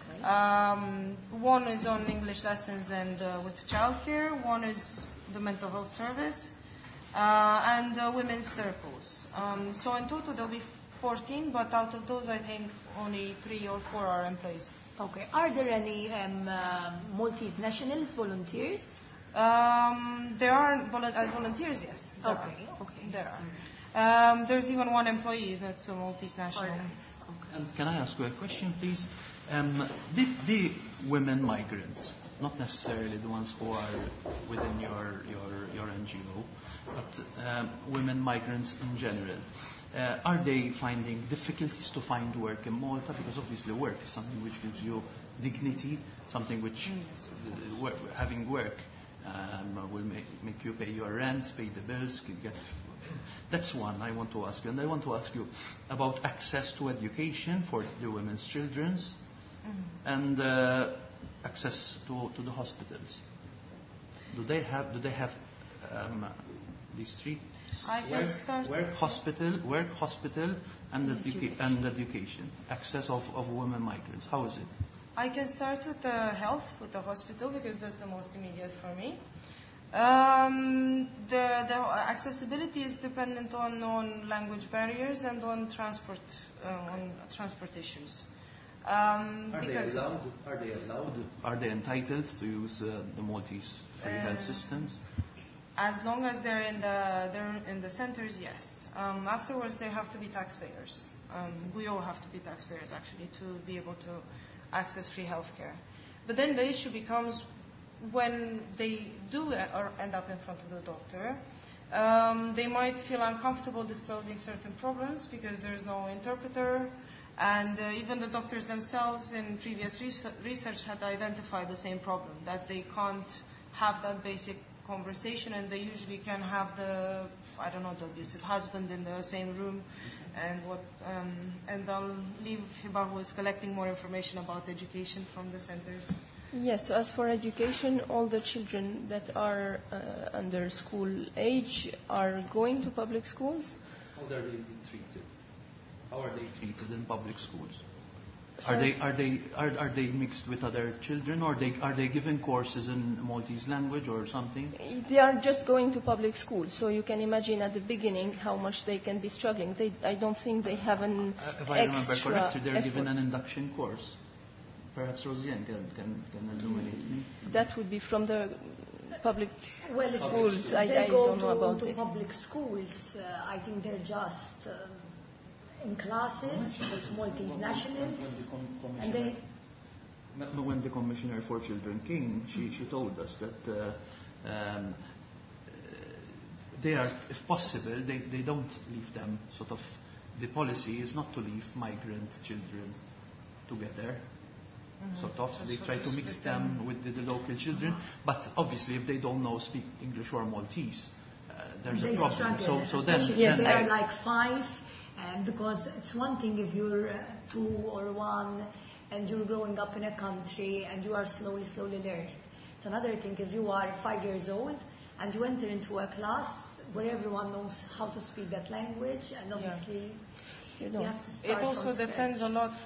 One is on English lessons and with childcare. One is the mental health service, and women's circles. So in total, there'll be 14, but out of those, I think only 3 or 4 are in place. Okay. Are there any Maltese nationals volunteers? There are as volunteers, yes. Okay. There are. There's even one employee that's a Maltese national. All right. Okay. Can I ask you a question, please? The women migrants, not necessarily the ones who are within your NGO, but women migrants in general, are they finding difficulties to find work in Malta? Because obviously work is something which gives you dignity, something which having work will make you pay your rents, pay the bills, get. That's one I want to ask you. And I want to ask you about access to education for the women's children's and access to the hospitals. Do they have these 3? I can start. Work, hospital, and education. Access of women migrants. How is it? I can start with the health, with the hospital, because that's the most immediate for me. The accessibility is dependent on language barriers and on transport issues. Are they allowed? Are they entitled to use the Maltese free health systems? As long as they're in the centers, yes. Afterwards, they have to be taxpayers. We all have to be taxpayers, actually, to be able to access free healthcare. But then the issue becomes when they do or end up in front of the doctor, they might feel uncomfortable disclosing certain problems because there's no interpreter, and even the doctors themselves in previous research had identified the same problem, that they can't have that basic conversation, and they usually can have the abusive husband in the same room, and I'll leave Hiba, who is collecting more information about education from the centers. Yes, so as for education, all the children that are under school age are going to public schools. How are they being treated? How are they treated in public schools? So Are they mixed with other children, or are they given courses in Maltese language or something? they are just going to public schools, so you can imagine at the beginning how much they can be struggling. I don't think they have an If I remember extra correctly, they're effort. given an induction course. Perhaps Rosiane can illuminate me. That would be from the public Well, schools. They I go don't know about to it. public schools. I think they're just in classes with Maltese nationals. And they... When the Commissioner for Children came, she told us that they are, if possible, they don't leave them sort of. The policy is not to leave migrant children together. Sort of, they try to mix them with the local children, but obviously if they don't speak English or Maltese, there's a problem. Struggle, So then, especially if they are like 5, because it's one thing if you're 2 or 1 and you're growing up in a country and you are slowly learning. It's another thing if you are 5 years old and you enter into a class where everyone knows how to speak that language, and obviously You You don't. have to start It also from depends a scratch. lot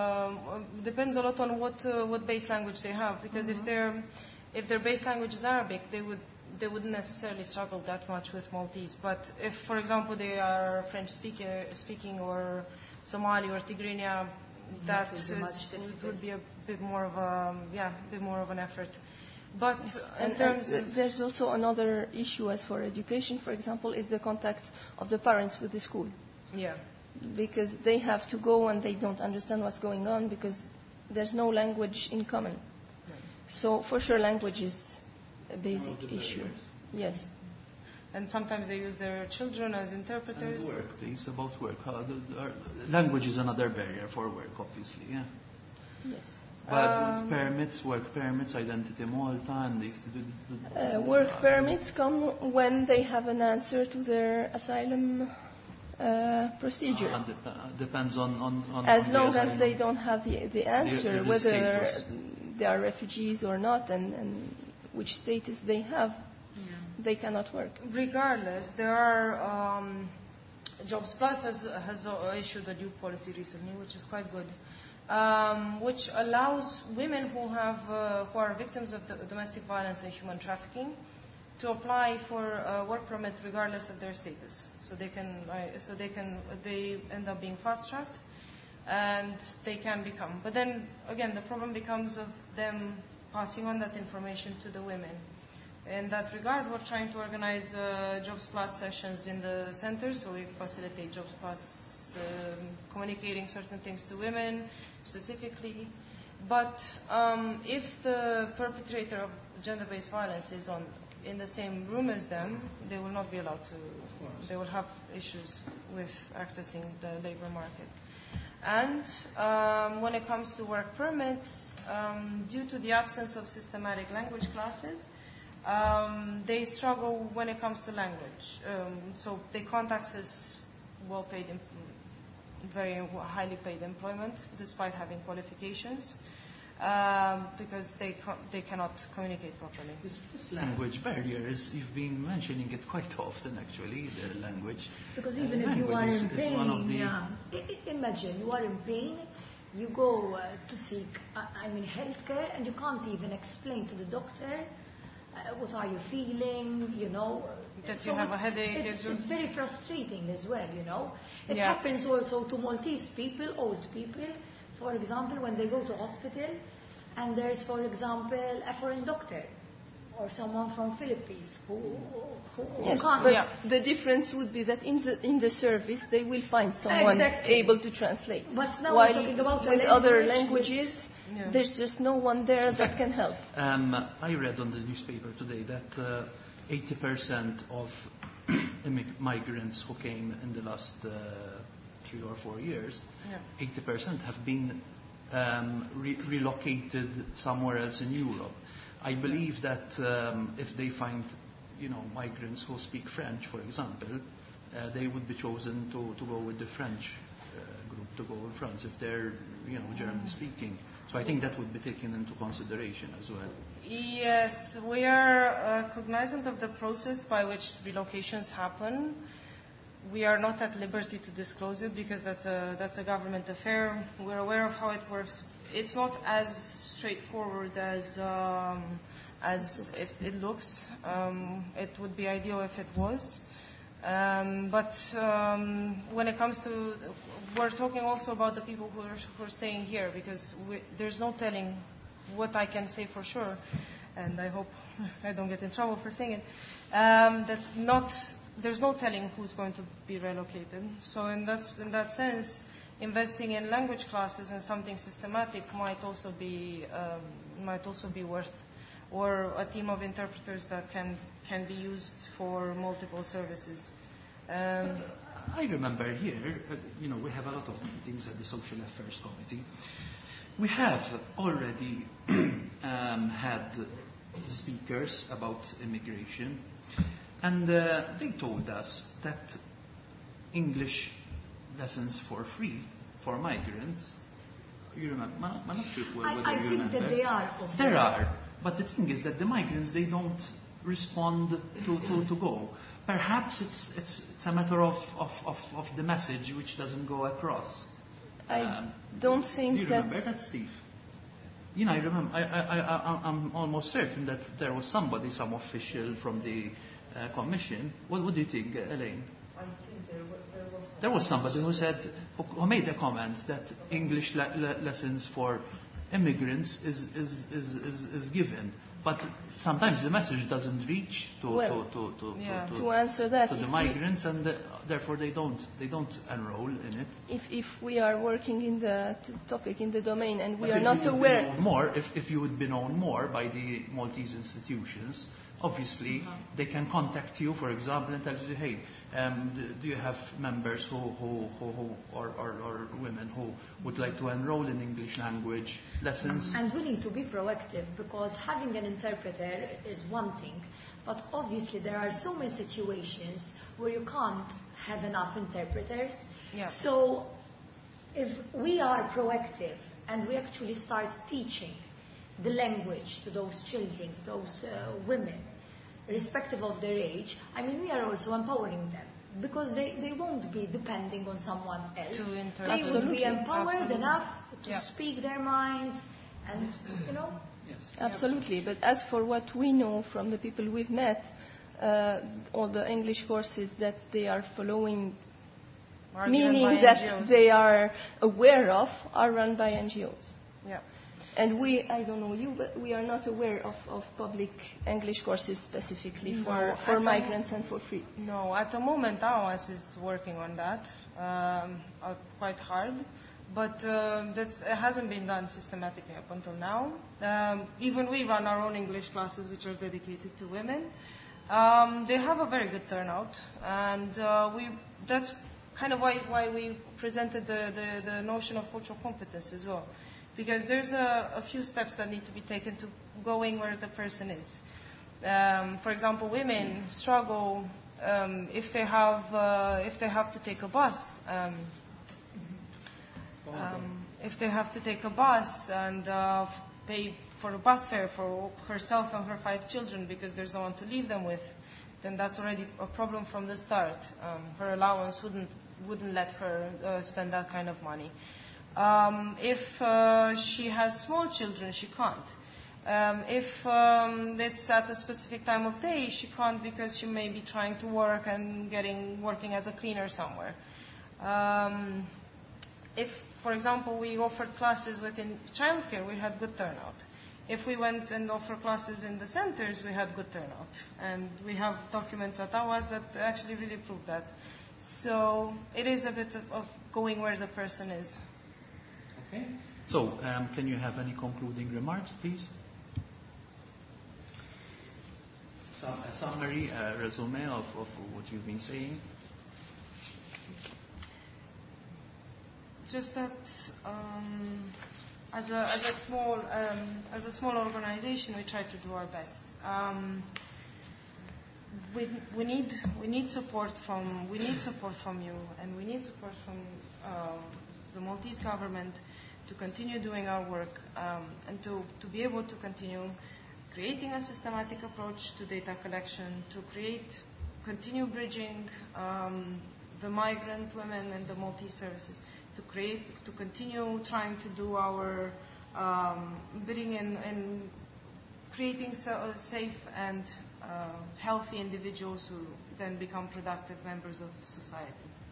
on what base language they have, because if their base language is Arabic, they wouldn't necessarily struggle that much with Maltese. But if, for example, they are French speaking or Somali or Tigrinya, That would be much it difficult. would be a bit more of an effort. But in And terms of there's also another issue as for education, for example, is the contact of the parents with the school. Because they have to go and they don't understand what's going on because there's no language in common. So for sure language is a basic issue. Yes. and sometimes they use their children as interpreters. And work, please, about work. Language is another barrier for work, obviously, yeah. Yes. But work permits, identity Malta, and they used to do... Work permits come when they have an answer to their asylum procedure. Depends on As on long the as they asylum. don't have the answer, the whether status. they are refugees or not, and which status they have, they cannot work. Regardless, there are Jobs Plus has issued a new policy recently, which is quite good, which allows women who are victims of domestic violence and human trafficking to apply for a work permit regardless of their status. So they end up being fast tracked, and they can become. But then again, the problem becomes of them passing on that information to the women. In that regard, we're trying to organize Jobs Plus sessions in the center, so we facilitate Jobs Plus communicating certain things to women specifically. But if the perpetrator of gender-based violence is in the same room as them, they will not be allowed to. They will have issues with accessing the labor market. And when it comes to work permits, due to the absence of systematic language classes, they struggle when it comes to language. So they can't access well-paid, very highly paid employment despite having qualifications, because they cannot communicate properly. This language barrier you've been mentioning it quite often, actually, the language. Because even if you are in is one of pain, the... imagine you are in pain, you go to seek, healthcare, and you can't even explain to the doctor what are you feeling, That you have a headache. It's very frustrating as well, It Yeah. happens also to Maltese people, old people, for example, when they go to hospital, and there's, for example, a foreign doctor or someone from Philippines who Yes, can't. but the difference would be that in the service they will find someone Exactly. able to translate. But now While we're talking about a with other language languages, Yeah. there's just no one there that can help. I read on the newspaper today that 80% of migrants who came in the last 3 or 4 years, 80% have been relocated somewhere else in Europe. I believe that if they find, migrants who speak French, for example, they would be chosen to go with the French group to go in France if they're, German speaking. So I think that would be taken into consideration as well. Yes, we are cognizant of the process by which relocations happen. We are not at liberty to disclose it because that's a government affair. We're aware of how it works. It's not as straightforward as it looks. It would be ideal if it was. But when it comes to, we're talking also about the people who are staying here, because there's no telling what I can say for sure, and I hope I don't get in trouble for saying it. There's no telling who's going to be relocated. So in that sense, investing in language classes and something systematic might also be worth, or a team of interpreters that can be used for multiple services. I remember here, we have a lot of meetings at the Social Affairs Committee. We have already had speakers about immigration, and they told us that English lessons for free for migrants. You remember? I'm not sure whether I you think remember. that they are. There are, but the thing is that the migrants, they don't respond to go. perhaps it's a matter of the message which doesn't go across. I don't think do you remember that, Steve? You know, I remember. I'm almost certain that there was somebody, some official from the commission. What do you think, Elaine? I think there was somebody who said, who made a comment that English lessons for immigrants is given, but sometimes the message doesn't reach to answer that, to the migrants, and therefore they don't enroll in it. If we are working in the topic, in the domain, and we are not aware more, if you would be known more by the Maltese institutions, obviously they can contact you, for example, and tell you, hey, do you have members who or women who would like to enroll in English language lessons? And we need to be proactive, because having an interpreter is one thing, but obviously there are so many situations where you can't have enough interpreters. Yeah. So if we are proactive and we actually start teaching the language to those children, to those women, irrespective of their age, I mean, we are also empowering them, because they won't be depending on someone else. They would be empowered enough to speak their minds, and, you know. Yes. Absolutely. But as for what we know from the people we've met, all the English courses that they are following, meaning that NGOs. they are aware of, are run by NGOs. Yeah. And I don't know you, but we are not aware of public English courses specifically for migrants and for free. No, at the moment, AWAS is working on that quite hard, but it hasn't been done systematically up until now. Even we run our own English classes, which are dedicated to women. They have a very good turnout, and that's kind of why we presented the notion of cultural competence as well. Because there's a few steps that need to be taken to going where the person is. For example, women struggle if they have to take a bus. If they have to take a bus and pay for a bus fare for herself and her 5 children because there's no one to leave them with, then that's already a problem from the start. Her allowance wouldn't let her spend that kind of money. If she has small children, she can't. If it's at a specific time of day, she can't, because she may be trying to work and working as a cleaner somewhere. If, for example, we offered classes within childcare, we had good turnout. If we went and offered classes in the centers, we had good turnout. And we have documents at AWAS that actually really prove that. So it is a bit of going where the person is. Okay. So, can you have any concluding remarks, please? A summary, a resume of what you've been saying. Just that, as a small organization, we try to do our best. We need support from you, and we need support from the Maltese government to continue doing our work, and to be able to continue creating a systematic approach to data collection, to continue bridging the migrant women and the Maltese services, to continue trying to do our bidding in creating safe and healthy individuals who then become productive members of society.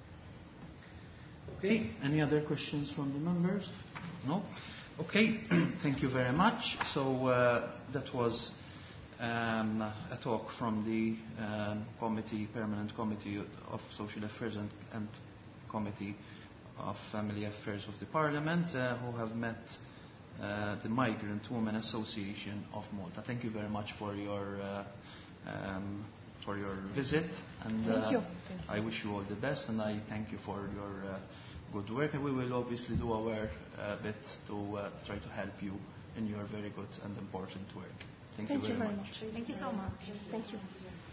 Okay, any other questions from the members? No? Okay, thank you very much. So that was a talk from the Permanent Committee of Social Affairs and Committee of Family Affairs of the Parliament, who have met the Migrant Women Association of Malta. Thank you very much for your visit, and thank you. I wish you all the best, and I thank you for your good work, and we will obviously do our bit to try to help you in your very good and important work. Thank you very much. Thank you so much. Thank you.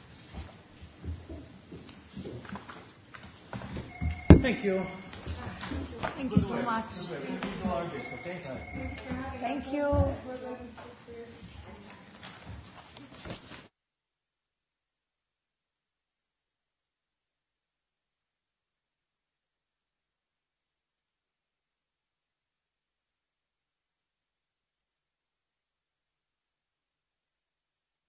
Thank you. Thank you so much. Thank you.